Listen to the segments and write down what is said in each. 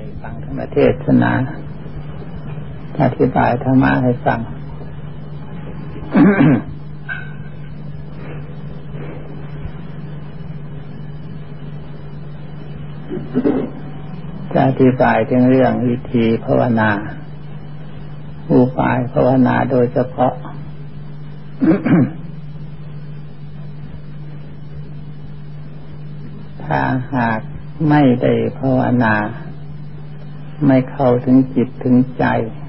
ฟังธรรมเทศนาอธิบายธรรมะให้ฟัง จะอธิบายถึงเรื่องวิธีภาวนาอุบายภาวนาโดยเฉพาะ ถ้าหากไม่ได้ภาวนาไม่เข้าถึงจิตถึงใจ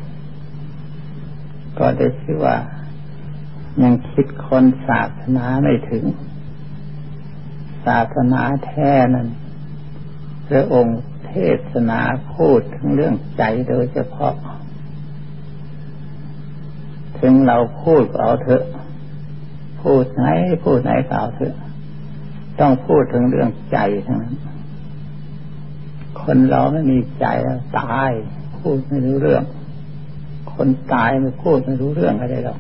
ก็ได้ชื่อว่ายังคิดค้นศาสนาไม่ถึงศาสนาแท้นั้นพระองค์เทศนาพูดถึงเรื่องใจโดยเฉพาะถึงเราพูดก็เอาเถอะพูดไหนก็เอาเถอะต้องพูดถึงเรื่องใจทั้งนั้นคนเราไม่มีใจแล้วตายพูดไม่รู้เรื่องคนตายไม่พูดไม่รู้เรื่องอะไรหรอก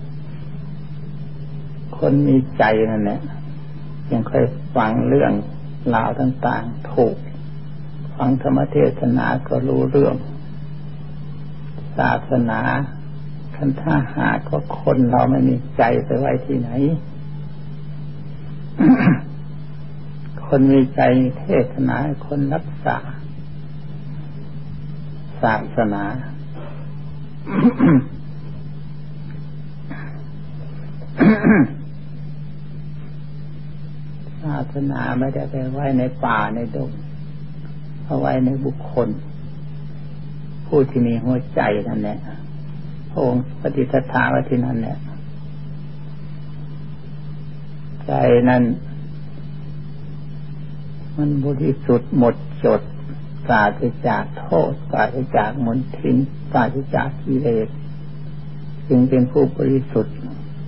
คนมีใจนั่นแหละยังเคยฟังเรื่องราวต่างๆถูกฟังธรรมเทศนาก็รู้เรื่องศาสนาคันถ้าหากว่าคนเราไม่มีใจไปไว้ที่ไหน คนมีใจเทศนาคนรักษาศาสนา ศาสนาไม่ได้ไปไว้ในป่าในดงเอาไว้ในบุคคลผู้ที่มีหัวใจนั่นแหละพระองค์ปฏิสถานไว้ที่นั่นแหละใจนั้นมันบริสุทธิ์หมดจดปราศจากโทษปราศจากมลทินปราศจากกิเลสจึงเป็นผู้บริสุทธิ์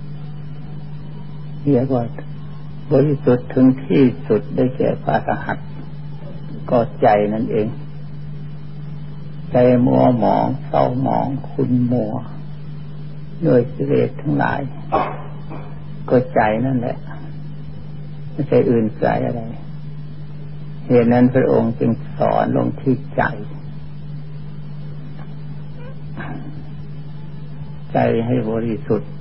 เรียกว่าบริสุทธิ์ถึงที่สุดได้แก่พระอรหันต์ก็ใจนั่นเองใจมัวหมองเศร้าหมองขุ่นมัวด้วยกิเลสทั้งหลายก็ใจนั่นแหละไม่ใช่อื่นไกลอะไรเหตุนั้นพระองค์จึงสอนลงที่ใจใจให้บริสุทธิ์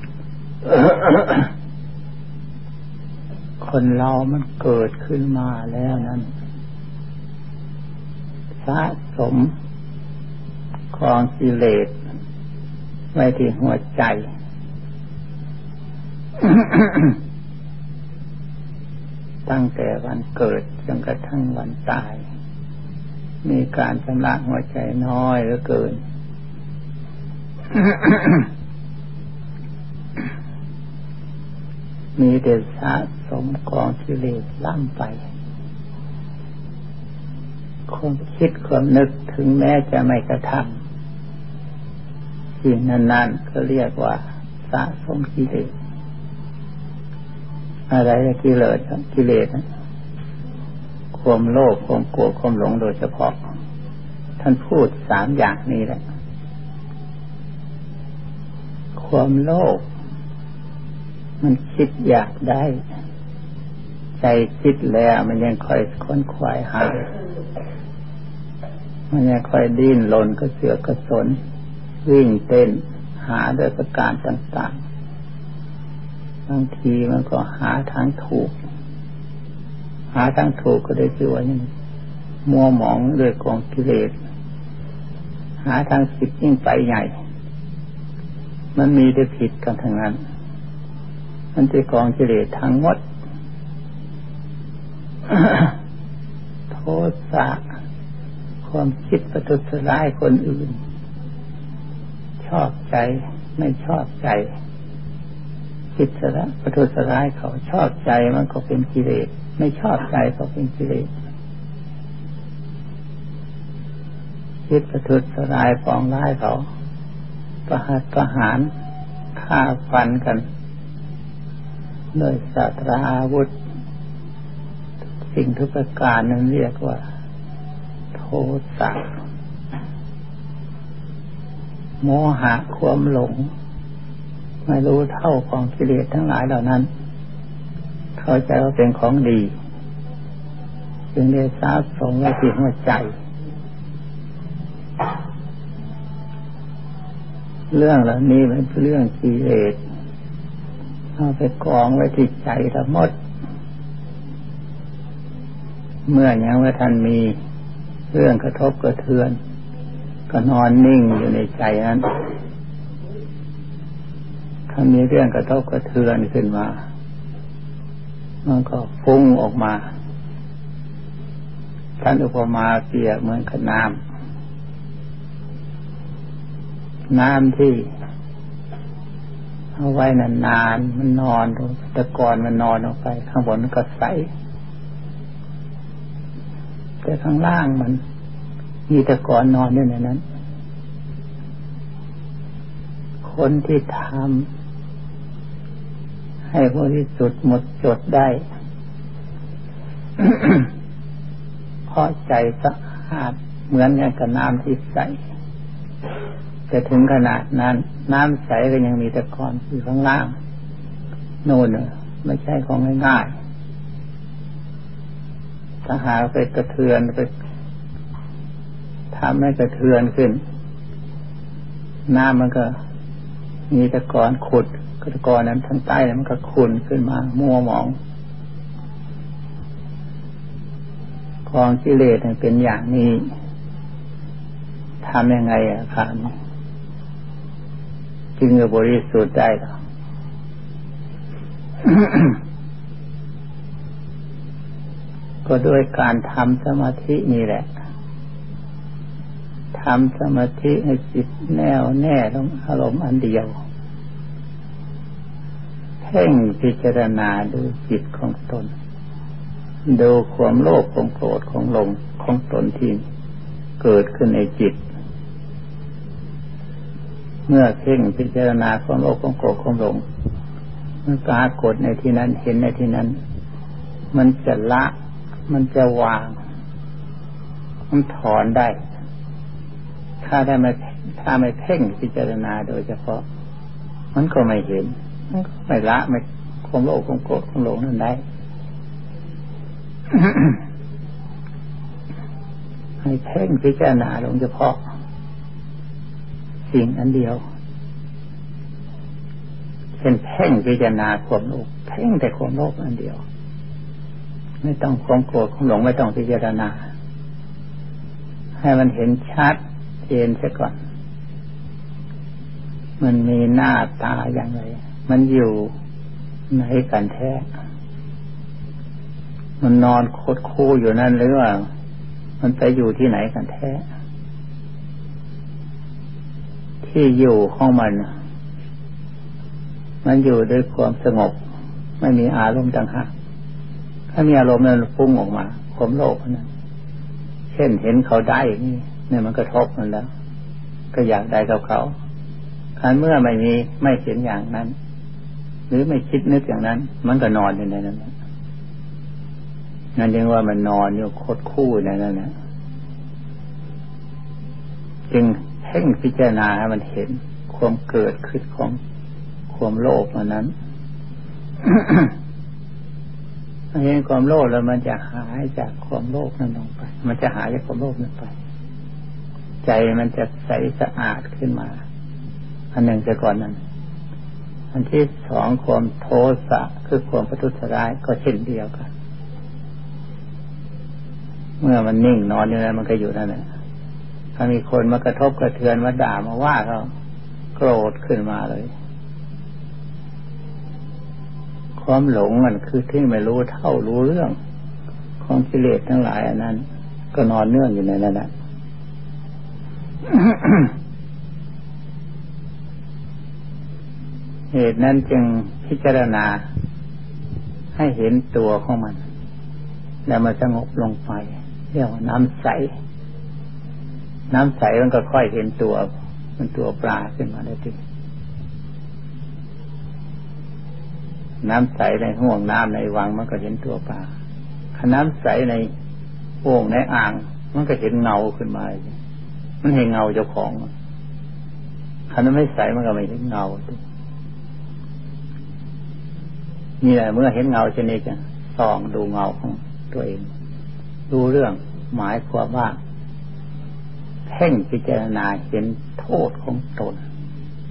คนเรามันเกิดขึ้นมาแล้วนั้นสะสมกองกิเลสไว้ที่หัวใจ ตั้งแต่วันเกิดจนกระทั่งวันตายมีการชำระหัวใจน้อยเหลือเกิน มีแต่สะสมกองกิเลสล้ำไปความคิดความนึกถึงแม้จะไม่กระทำสิ่งนั้นๆก็เรียกว่าสะสมกิเลสอะไรกิเลสความโลภความโกรธความหลงโดยเฉพาะท่านพูด3อย่างนี้แหละความโลภมันคิดอยากได้ใจคิดแล้วมันยังคอยค้นคว้าหามันยังคอยดิ้นรนกระเสือกกระสนวิ่งเต้นหาด้วยประการต่างๆบางทีมันก็หาทางถูกก็ได้ชื่อว่านี่มัวหมองด้วยกองกิเลสหาทางผิดยิ่งไปใหญ่มันมีแต่ผิดกันทั้งนั้นมันเป็นกองกิเลสทั้งหมด โทสะความคิดประทุษร้ายคนอื่นชอบใจไม่ชอบใจคิดประทุษร้ายเขาชอบใจมันก็เป็นกิเลสไม่ชอบใจก็เป็นกิเลสคิดประทุษร้ายปองร้ายเขาประหารฆ่าฟันกันโดยศาสตราอาวุธสิ่งทุกประการนั้นเรียกว่าโทสะโมหะความหลงไม่รู้เท่ากองกิเลสทั้งหลายเหล่านั้นเข้าใจว่าเป็นของดีจึงได้สะสมไว้ที่หัวใจเรื่องเหล่านี้มันเป็นเรื่องกิเลสเอาไปกองไว้ที่ใจทั้งหมดเมื่อยังว่าท่านมีเรื่องกระทบกระเทือนก็นอนนิ่งอยู่ในใจนั้นถ้ามีเรื่องกระทบกระเทือนขึ้นมามันก็ฟุ้งออกมาท่านอุปมาเปรียบเหมือนกับน้ำที่เอาไว้นานๆมันนอนตะกอนมันนอนออกไปข้างบนมันก็ใสแต่ข้างล่างมันมีตะกอนนอนอยู่ในนั้นคนที่ทำให้บริสุทธิ์หมดจดได้ เพราะใจสะอาดเหมือนกับน้ำที่ใสแต่ถึงขนาดนั้นน้ำใสก็ยังมีตะกอนอยู่ข้างล่างโน่นไม่ใช่ของง่ายๆถ้าหาไปกระเทือนไปทำให้กระเทือนขึ้นน้ำมันก็มีตะกอนขุดตะกอนนั้นทั้งใต้มันก็ขุ่นขึ้นมามัวหมองกองกิเลสเป็นอย่างนี้ทำยังไงครับจึงจะบริสุทธิ์ได้หรอ ก็ด้วยการทำสมาธินี่แหละทำสมาธิให้จิตแน่วแน่ลงอารมณ์อันเดียวเพ่งพิจารณาดูจิตของตนดูความโลภความโกรธของหลงของตนที่เกิดขึ้นในจิตเมื่อเพ่งพิจารณาความโลภความโกรธความหลงมันปรากฏในที่นั้นเห็นในที่นั้นมันจะละมันจะวางมันถอนได้ถ้าไม่เพ่งพิจารณาโดยเฉพาะมันก็ไม่เห็นมันก็ไม่ละไม่ความโลภความโกรธความหลงนั้นได้ ให้เพ่งพิจารณาลงเฉพาะสิ่งอันเดียวเช่นเพ่งพิจารณาความโลภเพ่งแต่ความโลภอันเดียวไม่ต้องความโกรธความหลงไม่ต้องพิจารณาให้มันเห็นชัดเจนซะก่อนมันมีหน้าตาอย่างไรมันอยู่ไหนกันแท้มันนอนคดคู่อยู่นั่นหรือว่ามันไปอยู่ที่ไหนกันแท้ที่อยู่ของมันอยู่ด้วยความสงบไม่มีอารมณ์ต่างหากถ้ามีอารมณ์นั้นฟุ้งออกมาความโลภนั้นเช่นเห็นเขาได้นี่เนี่ยมันกระทบมันแล้วก็อยากได้กับเขาคันเมื่อไม่เห็นอย่างนั้นหรือไม่คิดนึกอย่างนั้นมันก็นอนอยู่ในนั้นนั่นเรียกว่ามันนอนอยู่คดคู่ในนั้นนะจึงเพ่งพิจารณาให้มันเห็นความเกิดขึ้นของความโลภอันนั้น เห็นความโลภแล้วมันจะหายจากความโลภนั้นลงไปมันจะหายจากความโลภนั้นไปใจมันจะใสสะอาดขึ้นมาอันหนึ่งแต่ก่อนนั้นอันที่สองความโทสะคือความประทุษร้ายก็เช่นเดียวกันเมื่อมันนิ่งนอนอยู่นั้นมันก็อยู่นั่นแหละถ้ามีคนมากระทบกระเทือนมาด่ามาว่าเขาโกรธขึ้นมาเลยความหลงมันคือที่ไม่รู้เท่ารู้เรื่องของกิเลสทั้งหลายอันนั้นก็นอนเนื่องอยู่ในนั้นแหละ เหตุนั้นจึงพิจารณาให้เห็นตัวของมันแล้วมันสงบลงไปเรียกว่าน้ำใสมันก็ค่อยเห็นตัวมันตัวปลาขึ้นมาได้ทีน้ำใสในห่วงน้ำในวังมันก็เห็นตัวปลาน้ำใสในโอ่งในอ่างมันก็เห็นเงาขึ้นมามันเห็นเงาเจ้าของคันไม่ใสมันก็ไม่เห็นเงานี่แหละเมื่อเห็นเงาเช่นนี้จะส่องดูเงาของตัวเองดูเรื่องหมายความว่าเพ่งพิจารณาเห็นโทษของตน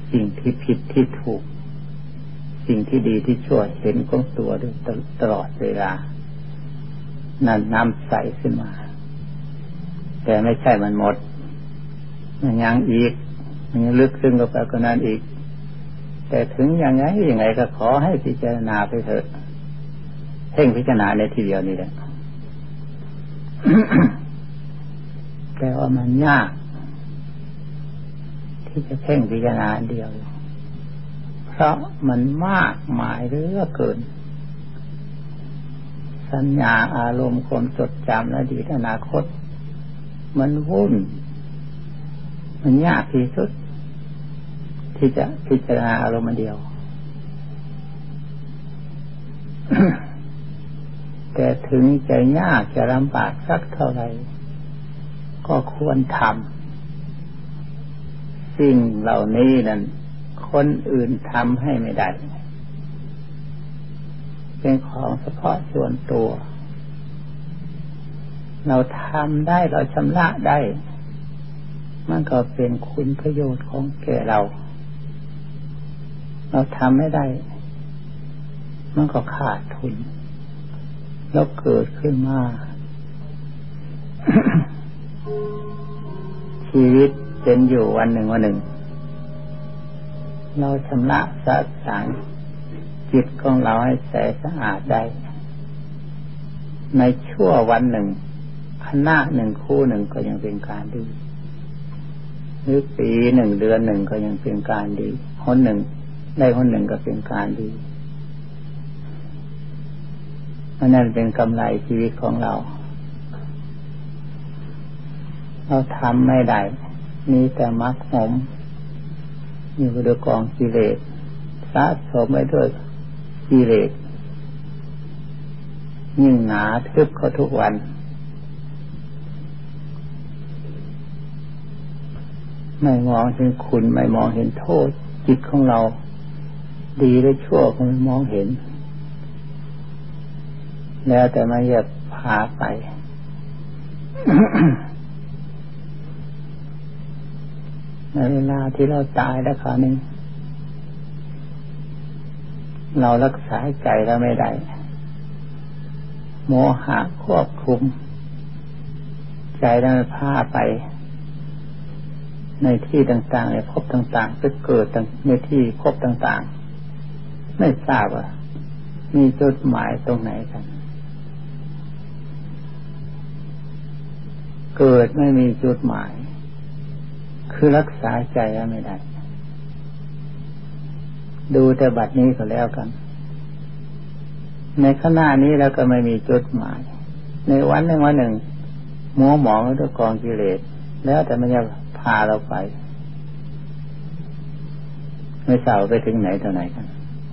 สิ่งที่ผิดที่ถูกสิ่งที่ดีที่ชั่วเห็นของตัวด้วยตลอดเวลานั่นน้ำใสขึ้นมาแต่ไม่ใช่มันหมดมันยังอีกมันยังลึกซึ้งเข้าไปกว่านั้นอีกแต่ถึงยังไงก็ขอให้พิจารณาไปเถอะเพ่งพิจารณาในทีเดียวนี่แหละ แต่ว่ามันยากที่จะเพ่งพิจารณาเดียวเพราะมันมากมายเหลือเกินสัญญาอารมณ์ความจดจำอดีตอนาคตมันวุ่นมันยากที่สุดที่จะพิจารณาอารมณ์เดียว แต่ถึงจะยากจะลำบากสักเท่าไหร่ก็ควรทำสิ่งเหล่านี้นั้นคนอื่นทำให้ไม่ได้เป็นของเฉพาะส่วนตัวเราทำได้เราชำระได้มันก็เป็นคุณประโยชน์ของแก่เราทำไม่ได้มันก็ขาดทุนแล้วเกิดขึ้นมา ชีวิตเป็นอยู่วันหนึ่งเราชำระสะสางจิตของเราให้ใสสะอาดได้ในชั่ววันหนึ่งคณะหนึ่งคู่หนึ่งก็ยังเป็นการดีหรือปีหนึ่งเดือนหนึ่งก็ยังเป็นการดีคนหนึ่งได้คนหนึ่งก็เป็นการดีนั่นเป็นกำไรชีวิตของเราทำไม่ได้มีแต่มรรคหมอยู่ด้วยกองกิเลสสะสมไว้ด้วยกิเลสยิ่งหนาทึบเข้าทุกวันไม่มองเห็นคุณไม่มองเห็นโทษจิตของเราดีหรือชั่วก็ไม่มองเห็นแล้วแต่มันจะพาไป ในเวลาที่เราตายแล้วคราวนี้เรารักษาใจเราไม่ได้โมหะควบคุมใจเราพาไปในที่ต่างๆในภพต่างๆไปเกิดในที่ภพต่างๆไม่ทราบว่ามีจุดหมายตรงไหนกันเกิดไม่มีจุดหมายคือรักษาใจเราไม่ได้ดูแต่บัดนี้ก็แล้วกันในขณะนี้เราก็ไม่มีจุดหมายในวันหนึ่งมัวหมองด้วยกองกิเลสแล้วแต่มันจะพาเราไปไม่ทราบไปถึงไหนเท่าไหนกัน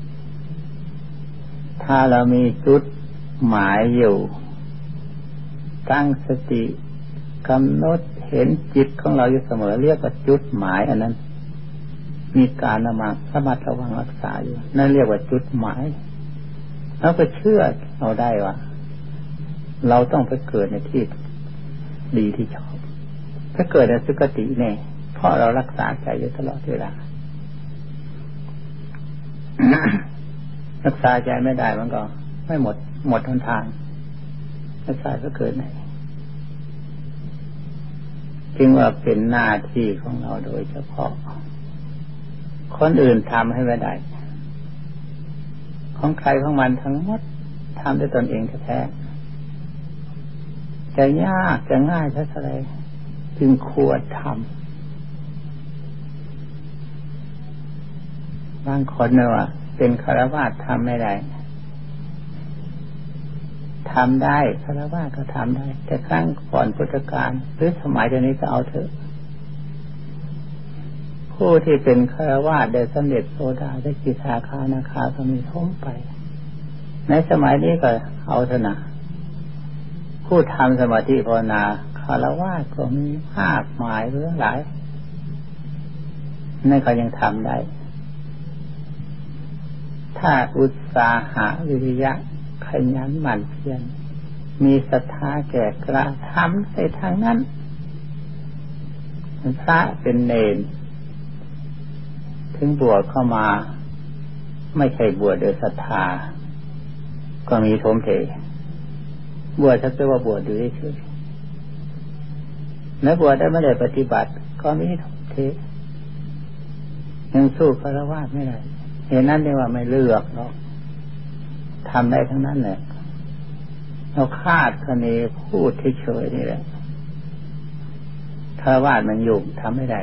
ถ้าเรามีจุดหมายอยู่ตั้งสติกำหนดเห็นจิตของเราอยู่เสมอเรียกว่าจุดหมายอันนั้นมีการระมัดระวังรักษาอยู่นั่นเรียกว่าจุดหมายแล้วก็เชื่อเราได้ว่าเราต้องไปเกิดในที่ดีที่ชอบถ้าเกิดในสุคติแน่เพราะเรารักษาใจอยู่ตลอดเวลา รักษาใจไม่ได้มันก็ไม่หมดหนทางรักษาก็เกิดไหนจึงว่าเป็นหน้าที่ของเราโดยเฉพาะคนอื่นทำให้ไม่ได้ของใครของมันทั้งหมดทำด้วยตนเองแท้ๆจะยากจะง่ายเท่าไรจึงควรทำบางคนเนี่ยว่าเป็นฆราวาสทำไม่ได้ทำได้ฆราวาสก็ทำได้แต่ครั้งก่อนพุทธกาลหรือสมัยเดี๋ยวนี้ก็เอาเถอะผู้ที่เป็นฆราวาสได้สำเร็จโสดาได้กิทาคานาคาก็มีท้องไปในสมัยนี้ก็เอาเถอะนะผู้ทำสมาธิภาวนาฆราวาสก็มีมากมายเรื่องหลายนั่นก็ยังทำได้ถ้าอุตสาหะวิริยะขยันหมั่นเพียรมีศรัทธาแก่กล้าทำในทางนั้นพระเป็นเณรถึถึงบวชเข้ามาไม่ใช่บวชโดยศรัทธาก็มีทมเทบวชถ้าเกิดว่าบวชอยู่เฉยๆแล้วบวชได้ไม่ได้ปฏิบัติก็มีทมเทยังสู้ฆราวาสไม่ได้เห็นนั่นเรียกว่าไม่เลือกเนาะทำได้ทั้งนั้นแหละเราคาดคะเนพูดเฉยๆนี่แหละฆราวาสมันยุ่งทำไม่ได้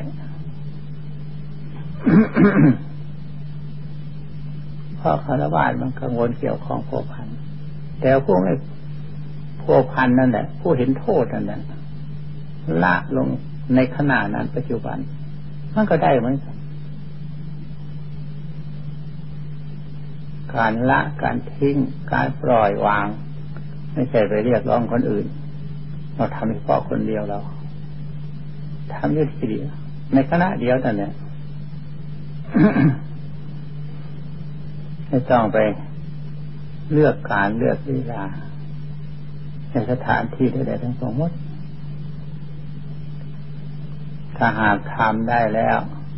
เพราะฆราวาสมันกังวลเกี่ยวของพัวพันแต่พวกไม่พัวพันนั่นแหละผู้เห็นโทษนั่นแหละละลงในขณะนั้นปัจจุบันมันก็ได้เหมือนกันการละการทิ้งการปล่อยวางไม่ใช่ไปเรียกร้องคนอื่นเราทำเฉพาะคนเดียวเราทำอยู่ทีเดียวในขณะเดียวนั่นแหละ ไม่ต้องไปเลือกการเลือกเวลาในสถานที่ใดๆทั้งสองหมดถ้าหากทำได้แล้ว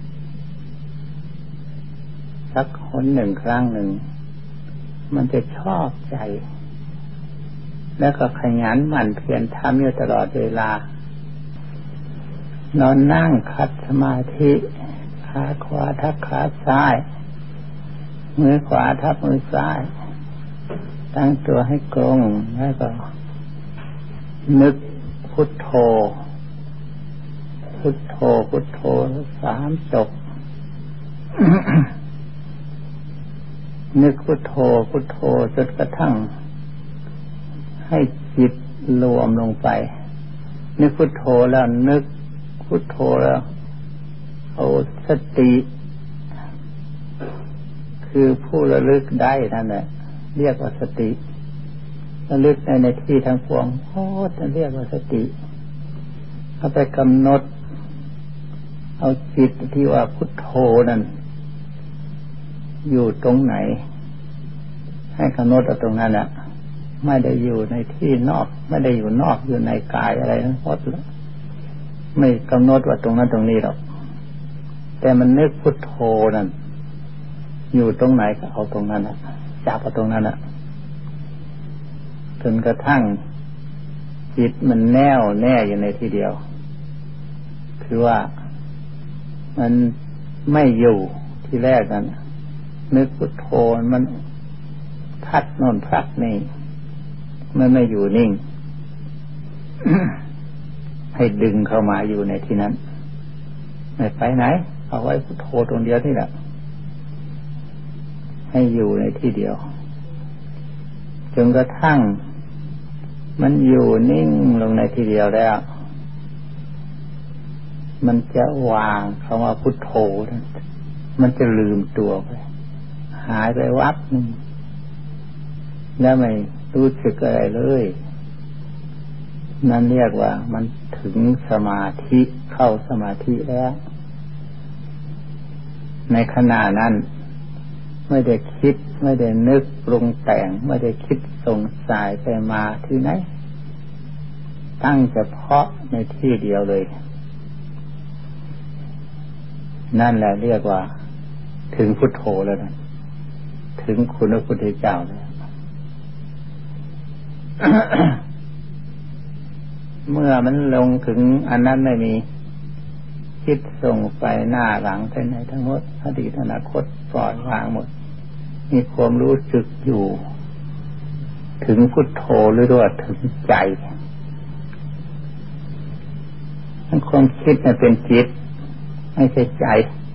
สักคนหนึ่งครั้งหนึ่งมันจะชอบใจแล้วก็ขยันหมั่นเพียรทำอยู่ตลอดเวลานอนนั่งคัดสมาธิขาขวาทับขาซ้ายมือขวาทับมือซ้ายตั้งตัวให้ตรงแล้วก็นึกพุทโธพุทโธพุทโธ3 จบ นึกพุทโธพุทโธจนกระทั่งให้จิตรวมลงไปนึกพุทโธแล้วนึกพุทโธแล้วเอาสติคือผู้ระลึกได้นั่นแหละเรียกว่าสติระลึกในที่ทั้งปวงโอ้จะเรียกว่าสติเอาไปกำหนดเอาจิตที่ว่าพุทโธนั่นอยู่ตรงไหนให้กำหนดเอาตรงนั้นแหละไม่ได้อยู่ในที่นอกไม่ได้อยู่นอกอยู่ในกายอะไรทั้งหมดแล้วไม่กำหนดว่าตรงนั้นตรงนี้หรอกแต่มันนึกพุทโธนั่นอยู่ตรงไหนก็เอาตรงนั้นนะจับเอาตรงนั้นนะจนกระทั่งจิตมันแน่วแน่อยู่ในที่เดียวคือว่ามันไม่อยู่ที่แรกนั้นนึกพุทโธมันพัดโน่นพัดนี่มันไม่อยู่นิ่ง ให้ดึงเข้ามาอยู่ในที่นั้นไม่ไปไหนเอาไว้พุทโธตรงเดียวนี่แหละให้อยู่ในที่เดียวจนกระทั่งมันอยู่นิ่งลงในที่เดียวแล้วมันจะวางคำว่าพุทโธมันจะลืมตัวไปหายไปวับนึงแล้วไม่รู้สึกอะไรเลยนั่นเรียกว่ามันถึงสมาธิเข้าสมาธิแล้วในขณะนั้นไม่ได้คิดไม่ได้นึกปรุงแต่งไม่ได้คิดส่งสายไปมาที่ไหนตั้งเฉพาะในที่เดียวเลยนั่นแหละเรียกว่าถึงพุทโธแล้วนะถึงคุณพระพุทธเจ้าแล้ว เมื่อมันลงถึงอันนั้นไม่มีคิดส่งไปหน้าหลังไปไหนทั้งหมดอดีตอนาคตปล่อยวางหมดมีความรู้สึกอยู่ถึงพุทโธหรือว่าถึงใจทั้งความคิดเนี่ยเป็นจิตไม่ใช่ใจ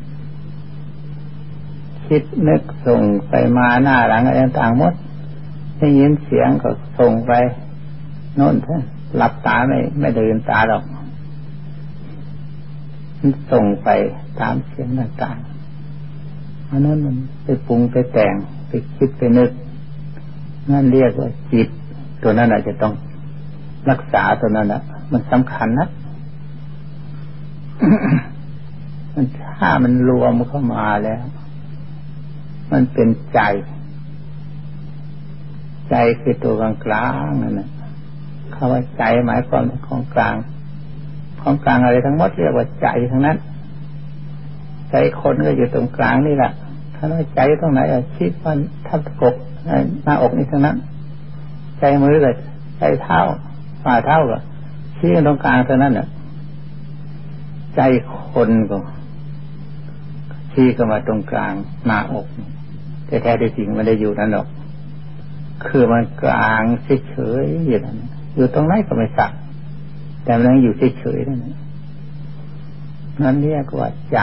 คิดนึกส่งไปมาหน้าหลังอะไรต่างๆหมดได้ยินเสียงก็ส่งไปโน่นท่านหลับตาไม่เดินตาหรอกมันส่งไปตามเสียงต่างๆอันนั้นมันไปปรุงไปแต่งไปคิดไปนึกนั่นเรียกว่าจิตตัวนั้นอาจจะต้องรักษาตัวนั้นนะมันสำคัญนะ มันถ้ามันรวมเข้ามาแล้วมันเป็นใจใจคือตัวกลางๆนั่นแหละคำว่าใจหมายความของกลางของกลางอะไรทั้งหมดเรียกว่าใจทั้งนั้นใจคนก็อยู่ตรงกลางนี่แหละถ้าว่าใจตรงไหนชี้ฟันทับอก หน้าอกนี่ทั้งนั้นใจมือเลยใจเท้าฝ่าเท้าก็ชี้ตรงกลางเท่านั้นน่ะใจคนก็ชี้ก็มาตรงกลางหน้าอกแต่แท้ที่จริงไม่ได้อยู่นั่นหรอกคือมันกลางเฉยๆอยู่นั่นอยู่ตรงไหนก็ไม่สักแต่มันอยู่เฉยๆนั่นนั่นเรียกว่าใจ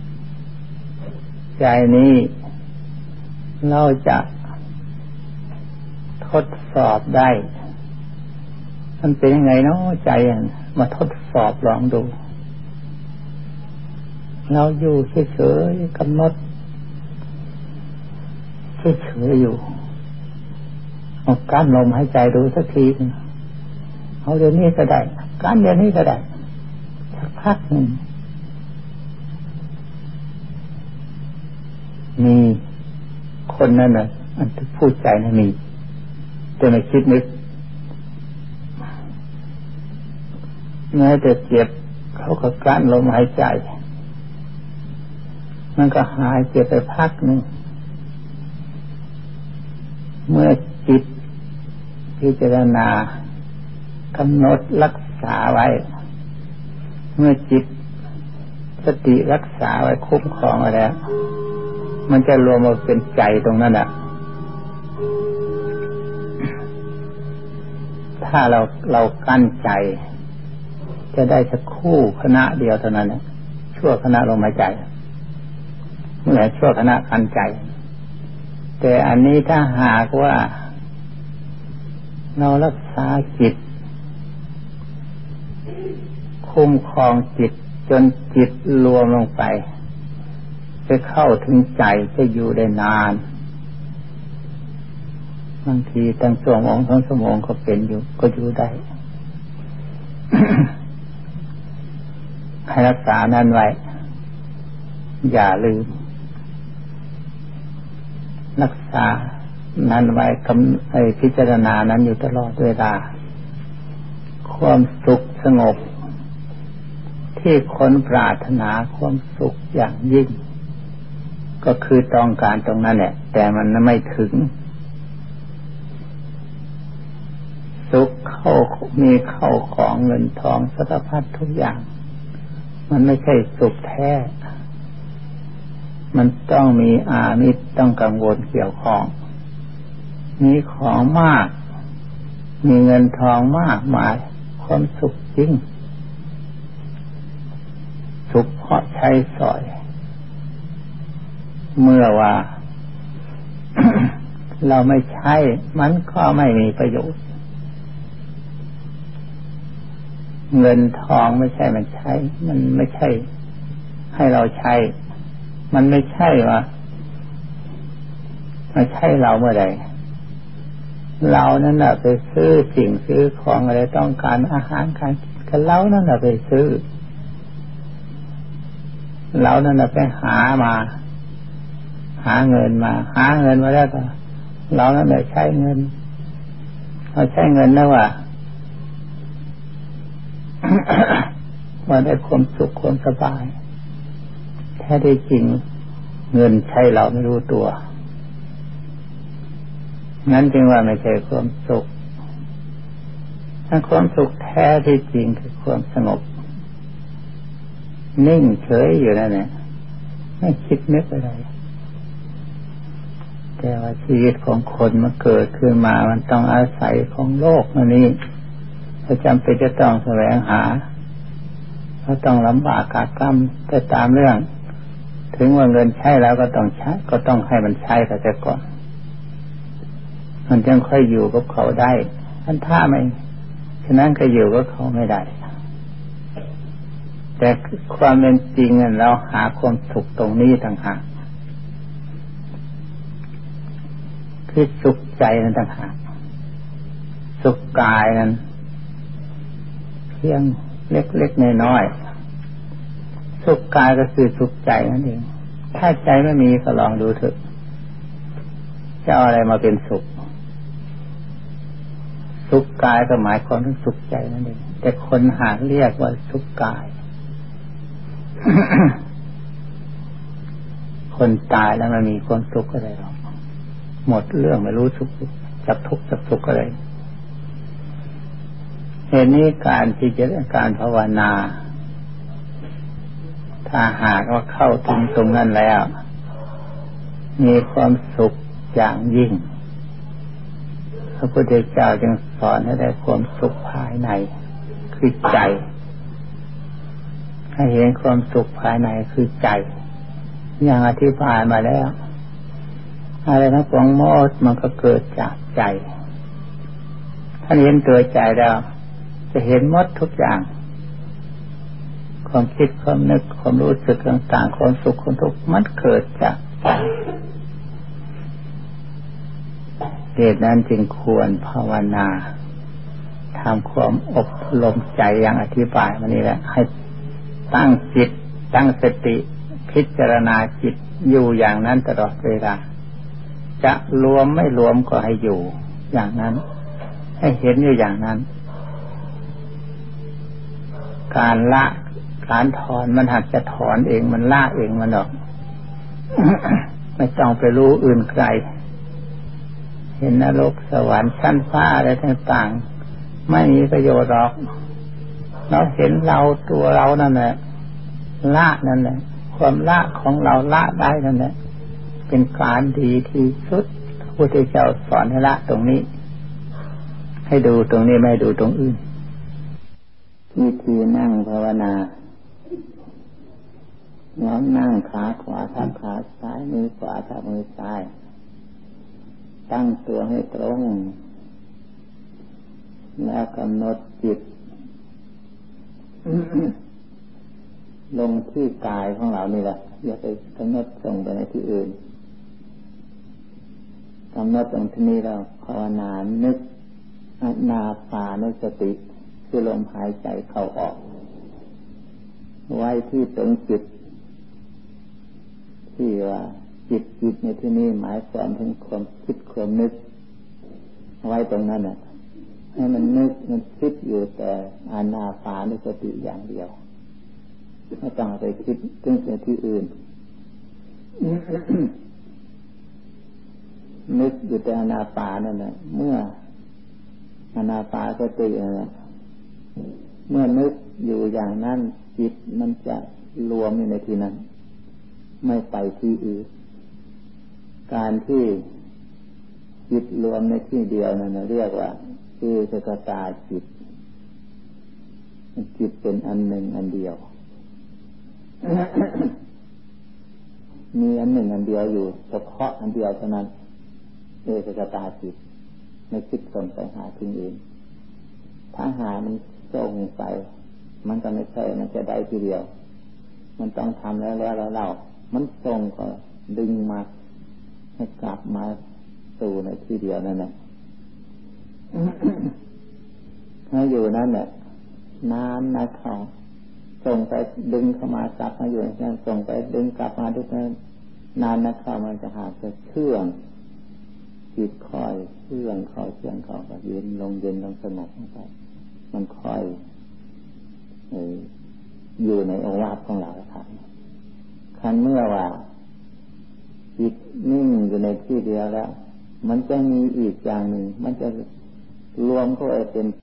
ใจนี้เราจะทดสอบได้มันเป็นยังไงเนาะใจมาทดสอบลองดูเราอยู่เฉยๆกำหนดเฉยๆอยู่เอาการลมหายใจดูสักทีเอาเดี๋ยวนี้ก็ได้การเดี๋ยวนี้ก็ได้สักพักหนึ่งมีคนนั้นน่ะอันที่พูดใจนะมีแต่ไม่คิดนึกแม้แต่เจ็บเขาก็กลั้นลมหายใจมันก็หายเจ็บไปพักหนึ่งเมื่อจิตพิจารณากำหนดรักษาไว้เมื่อจิตสติรักษาไว้คุ้มครองไว้แล้วมันจะรวมมาเป็นใจตรงนั้นถ้าเรากั้นใจจะได้สักคู่คณะเดียวเท่านั้นชั่วคณะลมหายใจเมื่อชั่วคณะกั้นใจแต่อันนี้ถ้าหากว่าเรารักษาจิตคุ้มครองจิตจนจิตรวมลงไปจะเข้าถึงใจจะอยู่ได้นานบางทีตั้ง2 ชั่วโมงก็เป็นอยู่ก็อยู่ได้ ให้รักษานั้นไว้อย่าลืมรักษานั้นไว้ให้พิจารณานั้นอยู่ตลอดเวลาความสุขสงบที่คนปรารถนาความสุขอย่างยิ่งก็คือต้องการตรงนั้นแหละแต่มันไม่ถึงสุขมีเข้าของเงินทองสารพัดทุกอย่างมันไม่ใช่สุขแท้มันต้องมีอามิตรต้องกังวลเกี่ยวข้องมีของมากมีเงินทองมากมายความสุขจริงสุขเพราะใช้สอยเมื่อว่า เราไม่ใช้มันก็ไม่มีประโยชน์เงินทองไม่ใช่มันใช้มันไม่ใช่ให้เราใช้มันไม่ใช่ว่ามาใช่เราเมื่อใดเรานั่นแหละไปซื้อสิ่งซื้อของอะไรต้องการอาหารการกินก็เรานั่นแหละไปซื้อเรานั่นแหละไปหาเงินมาแล้วก็เรานั่นแหละใช้เงินเราใช้เงินนะว่า ว่าได้ความสุขความสบายแท้ได้จริงเงินใช้เราไม่รู้ตัวนั้นจึงว่าไม่ใช่ความสุขถ้าความสุขแท้ที่จริงคือความสงบนิ่งเฉยอยู่นั่นแหละไม่คิดนึกอะไรแต่ว่าชีวิตของคนมันเกิดขึ้นมามันต้องอาศัยของโลกนี้เราจำเป็นจะต้องแสวงหาเราต้องลำบากกากกรรมไปตามเรื่องถึงว่าเงินใช้แล้วก็ต้องใช้ก็ต้องให้มันใช้แต่ก่อนมันจึงค่อยอยู่กับเขาได้ถ้าไม่ฉะนั้นก็อยู่กับเขาไม่ได้แต่ความเป็นจริงเราหาความสุขตรงนี้ต่างหากคือสุขใจนั้นต่างหากสุขกายนั้นเพียงเล็กๆน้อยๆสุขกายก็คือสุขใจนั่นเองถ้าใจไม่มีก็ลองดูเถอะจะเอาอะไรมาเป็นสุขสุขกายก็หมายความถึงสุขใจนั่นเองแต่คนหาเรียกว่าสุขกายคนตายแล้วมันมีความสุขอะไรหรอกหมดเรื่องไม่รู้สุขจับทุกข์จับสุขอะไรเหตุนี้การที่จะการภาวนาถ้าหากว่าเข้าถึงตรงนั้นแล้วมีความสุขอย่างยิ่งพระพุทธเจ้าจึงสอนให้ได้ความสุขภายในคือใจให้เห็นความสุขภายในคือใจอย่างอธิบายมาแล้วอะไรทั้งปวงหมดมันก็เกิดจากใจถ้าเห็นตัวใจแล้วจะเห็นหมดทุกอย่างความคิดความนึกความรู้สึกต่างๆความสุขความทุกข์มันเกิดจากใจเหตุนั้นจึงควรภาวนาทำความอบรมใจอย่างอธิบายมานี้แหละให้ตั้งจิตตั้งสติพิจารณาจิตอยู่อย่างนั้นตลอดเวลาจะรวมไม่รวมก็ให้อยู่อย่างนั้นให้เห็นอยู่อย่างนั้นการละการถอนมันหักจะถอนเองมันละเองมันหรอก ไม่ต้องไปรู้อื่นไกลเห็นนรกสวรรค์ชั้นฟ้าอะไรต่างๆไม่มีประโยชน์หรอกเราเห็นเราตัวเรานั่นแหละละนั่นแหละความละของเราละได้นั่นแหละเป็นการดีที่สุดพระพุทธเจ้าสอนให้ละตรงนี้ให้ดูตรงนี้ไม่ดูตรงอื่นวิธีนั่งภาวนาน้อมนั่งขาขวาทับขาซ้ายมือขวาทับมือซ้ายตั้งตัวให้ตรงแล้วกำหนดจิต ลงที่กายของเรานี่แหละอย่าไปกำหนดส่งไปในที่อื่นกำหนดตรงที่นี้เราภาวนานึกอานาปานสติคือลมหายใจเข้าออกไว้ที่ตรงจิตที่ว่าจิตในที่นี้หมายความถึงความคิดความนึกไว้ตรงนั้นน่ะให้มันนึกมันคิดอยู่แต่อานาปานสติอย่างเดียวไม่ต้องไปคิดถึงที่อื่น นึกอยู่แต่อานาปานนั่นแหละเมื่ออานาปานสติเมื่อนึกอยู่อย่างนั้นจิตมันจะรวมอยู่ในที่นั้นไม่ไปที่อื่นการที่จิตรวมในที่เดียวนั่นเรียกว่าคือสกตาจิตจิตเป็นอันหนึ่งอันเดียว มีอันหนึ่งอันเดียวอยู่เฉพาะอันเดียวเท่านั้นเอสกตาจิตไม่คิดส่งไปหาที่อื่นถ้าหามันส่งไปมันก็ไม่ใช่มันจะได้ทีเดียวมันต้องทำแล้วเล่ามันส่งก็ดึงมาให้กลับมาสู่ในที่เดียวนั่นแหละ ให้อยู่นั่นแหละนานนะเขาส่งไปดึงเข้ามากลับมาอยู่นั่นส่งไปดึงกลับมาทุกนั้นนานนะเขามันจะหาจะเชื่องจิตคอยเชื่องคอยเชื่องเขาก็เย็นลงสงบลงไปมันคอยอยู่ในองค์วาทของเราครับคันเมื่อว่าจิตนิ่งอยู่ในที่เดียวแล้วมันจะมีอีกอย่างหนึ่งมันจะรวมเข้าไปเป็น